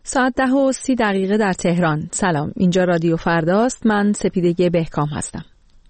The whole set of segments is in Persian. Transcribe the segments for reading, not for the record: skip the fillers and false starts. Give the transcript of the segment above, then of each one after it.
ساعت 10:30 در تهران. سلام، اینجا رادیو فرداست. من سپیده بهکام هستم.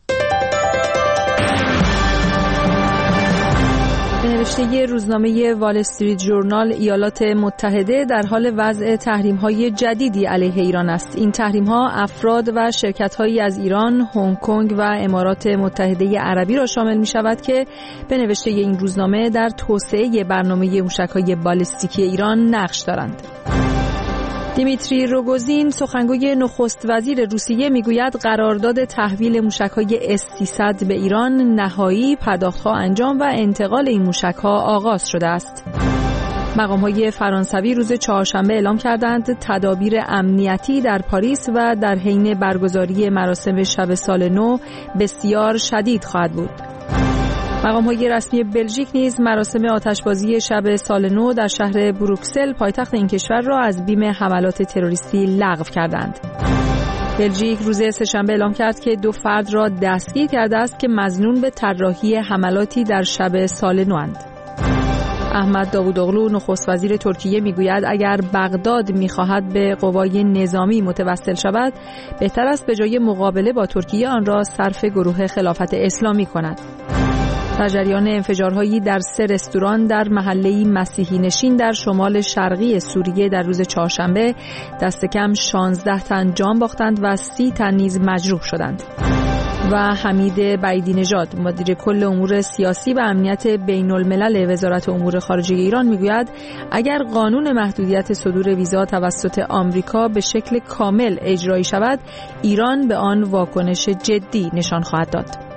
به نوشته روزنامه وال استریت جورنال، ایالات متحده در حال وضع تحریم‌های جدیدی علیه ایران است. این تحریم‌ها افراد و شرکت‌هایی از ایران، هنگ کنگ و امارات متحده عربی را شامل می‌شود که به نوشته این روزنامه در توسعه برنامه موشک‌های بالستیکی ایران نقش دارند. دیمیتری روگوزین، سخنگوی نخست وزیر روسیه، میگوید قرارداد تحویل موشک‌های اس-300 به ایران نهایی، پرداخت‌ها انجام و انتقال این موشک‌ها آغاز شده است. مقام‌های فرانسوی روز چهارشنبه اعلام کردند تدابیر امنیتی در پاریس و در حین برگزاری مراسم شب سال نو بسیار شدید خواهد بود. مقام‌های رسمی بلژیک نیز مراسم آتشبازی شب سال نو در شهر بروکسل، پایتخت این کشور، را از بیم حملات تروریستی لغو کردند. بلژیک روز سه‌شنبه اعلام کرد که 2 فرد را دستگیر کرده است که مظنون به طراحی حملاتی در شب سال نو اند. احمد داوودوغلو، نخست وزیر ترکیه، میگوید اگر بغداد می‌خواهد به قوای نظامی متوسل شود، بهتر است به جای مقابله با ترکیه آن را صرف گروه خلافت اسلامی کند. در جریان انفجارهایی در 3 رستوران در محله‌ای مسیحی نشین در شمال شرقی سوریه در روز چهارشنبه دست کم 16 تن جان باختند و 30 تن نیز مجروح شدند. و حمید بعیدی نژاد، مدیر کل امور سیاسی و امنیت بین الملل وزارت امور خارجه ایران، میگوید اگر قانون محدودیت صدور ویزا توسط آمریکا به شکل کامل اجرایی شود، ایران به آن واکنش جدی نشان خواهد داد.